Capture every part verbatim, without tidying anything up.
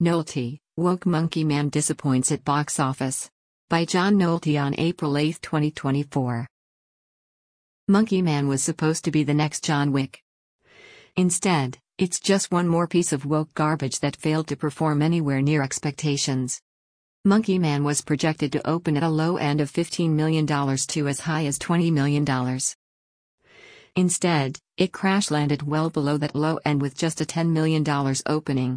Nolte, Woke Monkey Man Disappoints at Box Office. By John Nolte on April eighth twenty twenty-four. Monkey Man was supposed to be the next John Wick. Instead, it's just one more piece of woke garbage that failed to perform anywhere near expectations. Monkey Man was projected to open at a low end of fifteen million dollars to as high as twenty million dollars. Instead, it crash-landed well below that low end with just a ten million dollars opening.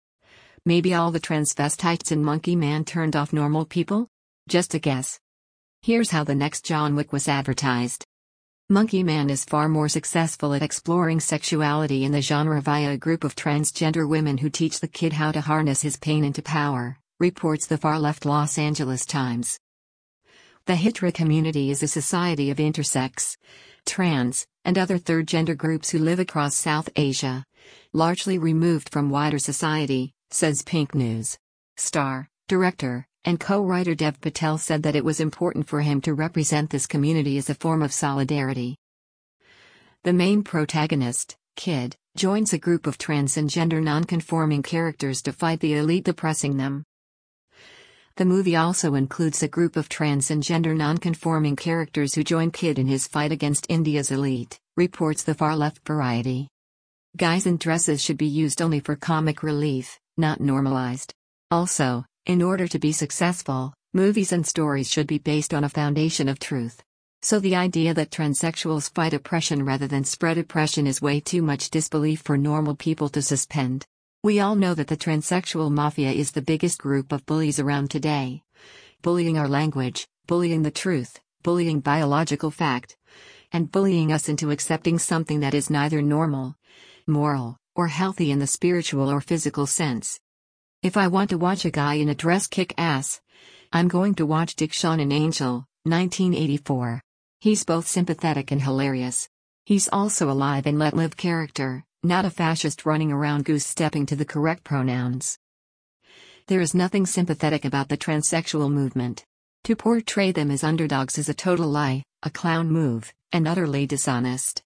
Maybe all the transvestites in Monkey Man turned off normal people? Just a guess. Here's how the next John Wick was advertised. Monkey Man is far more successful at exploring sexuality in the genre via a group of transgender women who teach the kid how to harness his pain into power, reports the far-left Los Angeles Times. The HITRA community is a society of intersex, trans, and other third-gender groups who live across South Asia, largely removed from wider society, says Pink News. Star, director, and co-writer Dev Patel said that it was important for him to represent this community as a form of solidarity. The main protagonist, Kid, joins a group of trans and gender non-conforming characters to fight the elite oppressing them. The movie also includes a group of trans and gender non-conforming characters who join Kid in his fight against India's elite, reports the far-left Variety. Guys in dresses should be used only for comic relief, not normalized. Also, in order to be successful, movies and stories should be based on a foundation of truth. So the idea that transsexuals fight oppression rather than spread oppression is way too much disbelief for normal people to suspend. We all know that the transsexual mafia is the biggest group of bullies around today. Bullying our language, bullying the truth, bullying biological fact, and bullying us into accepting something that is neither normal, moral, or healthy in the spiritual or physical sense. If I want to watch a guy in a dress kick ass, I'm going to watch Dick Shawn in Angel, nineteen eighty-four. He's both sympathetic and hilarious. He's also a live and let live character, not a fascist running around goose-stepping to the correct pronouns. There is nothing sympathetic about the transsexual movement. To portray them as underdogs is a total lie, a clown move, and utterly dishonest.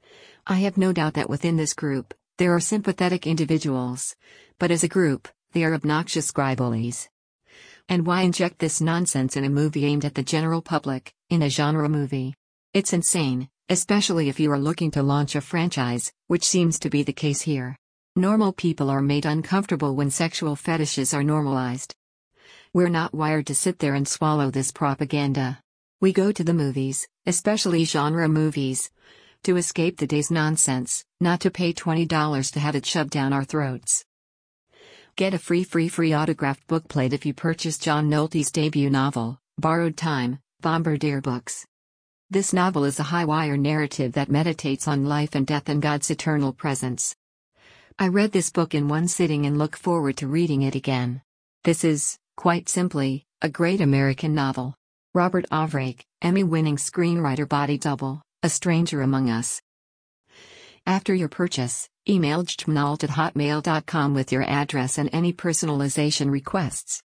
I have no doubt that within this group, there are sympathetic individuals, but as a group, they are obnoxious gribullies. And why inject this nonsense in a movie aimed at the general public, in a genre movie? It's insane, especially if you are looking to launch a franchise, which seems to be the case here. Normal people are made uncomfortable when sexual fetishes are normalized. We're not wired to sit there and swallow this propaganda. We go to the movies, especially genre movies, to escape the day's nonsense, not to pay twenty dollars to have it shoved down our throats. Get a free free free autographed bookplate if you purchase John Nolte's debut novel, Borrowed Time, Bombardier Books. This novel is a high-wire narrative that meditates on life and death and God's eternal presence. I read this book in one sitting and look forward to reading it again. This is, quite simply, a great American novel. Robert Ovrake, Emmy-winning screenwriter body double, A Stranger Among Us. After your purchase, email jtmnalt at hotmail dot com with your address and any personalization requests.